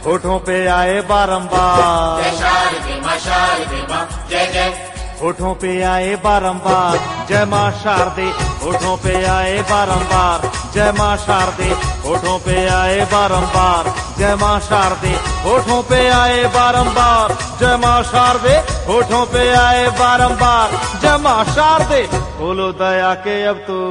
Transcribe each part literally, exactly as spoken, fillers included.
होठों पे आए बारंबार। जय शारदे मां शारदे मां जय जय। होठों पे आए बारंबार जय मां शारदे, होठों पे आए बारंबार जय मां शारदे, होठों पे आए बारंबार जय मां शारदे, होठों पे आए बारंबार जय मां शारदे, होठों पे आए बारंबार जय मां शारदे। खोलो दया के अब तो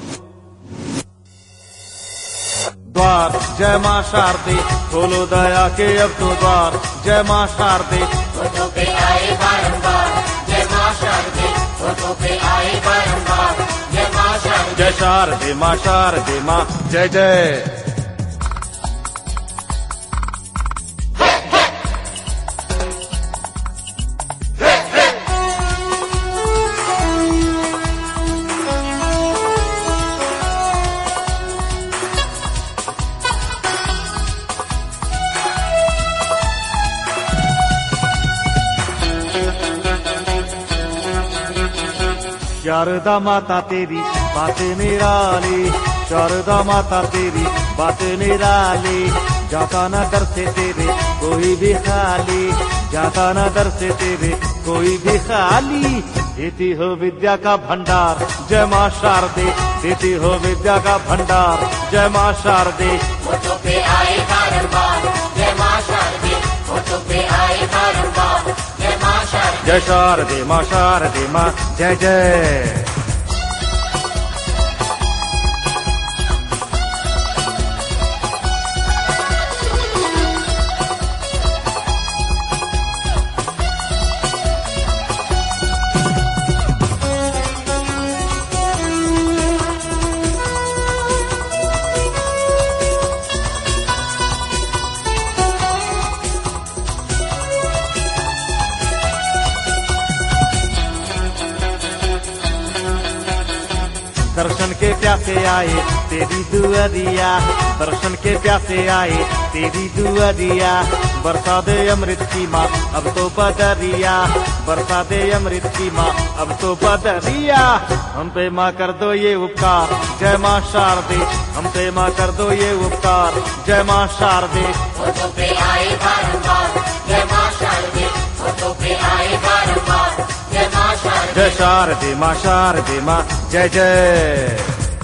द्वार जय मां शारदे, खोलो दया के अब तो द्वार जय मां शारदे। होठों पे आए बारंबार जय मां शारदे, होठों पे आए बारंबार जय मां शारदे। जय शारदे मां शारदे मां जय जय। शारदा माता तेरी बातें निराली, शारदा माता तेरी बातें निराली, जाता न दर से तेरे कोई भी खाली, जाता न दर से तेरे कोई भी खाली। देती हो विद्या का भंडार जय मां शारदे, देती हो विद्या का भंडार जय मां शारदे। होठों पे आए बारंबार जय मां शारदे, होठों पे आए बारंबार जय मां शारदे। जय शारदे मां शारदे मां जय जय। दर्शन के प्यासे आए तेरी दुआरिया, दर्शन के प्यासे आए तेरी दुआरिया, बरसा दे अमृत की माँ अब तो बदरिया, बरसा दे अमृत की माँ अब तो बदरिया। हम पे माँ कर दो ये उपकार जय मां शारदे, हम पे माँ कर दो ये उपकार जय मां शारदे। होठों पे आए बारंबार जय मां शारदे, होठों पे आए बारंबार जय मां शारदे। जय शारदे मां शारदे मां जय जय।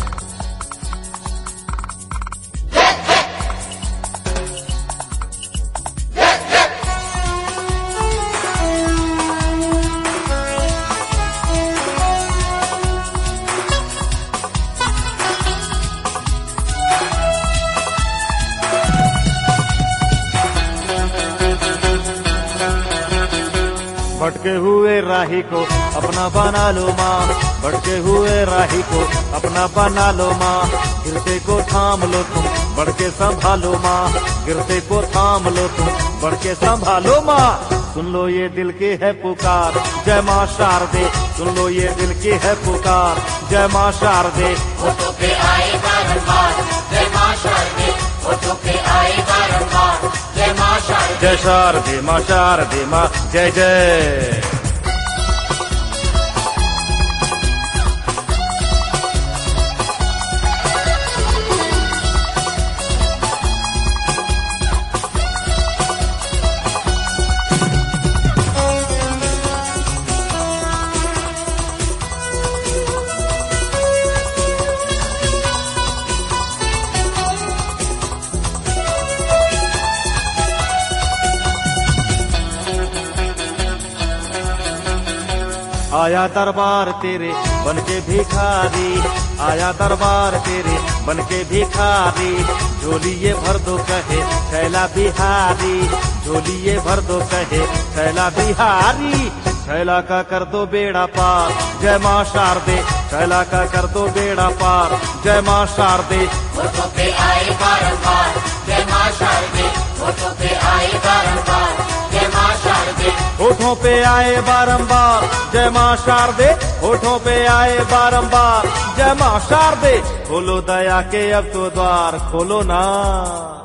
भटके हुए राही को अपना बना लो माँ, भटके हुए राही को अपना बना लो माँ, गिरते को थाम लो तुम बढ़ के संभालो माँ, गिरते को थाम लो तुम बढ़ के संभालो माँ। सुन लो ये दिल की है पुकार जय मां शारदे, सुन लो ये दिल की है पुकार जय मां शारदे। होठों पे आए बारंबार जय मां शारदे, होठों पे आए बारंबार जय मां शारदे। जय शारदे मां शारदे मां जय जय। आया दरबार तेरे बन के भिखारी, आया दरबार तेरे बन के भिखारी, झोलिए भर दो कहे छैला बिहारी, झोलिए भर दो कहे छैला बिहारी। छैला का कर दो बेड़ा पार जय मां शारदे, छैला का कर दो बेड़ा पार जय मां शारदे। होठों पे आए बारंबार जय मां शारदे, होठों पे आए बारंबार जय मां शारदे। होठों पे आए बारंबार जय मां शारदे, होठों पे आए बारंबार जय मां शारदे। खोलो दया के अब तो द्वार खोलो ना।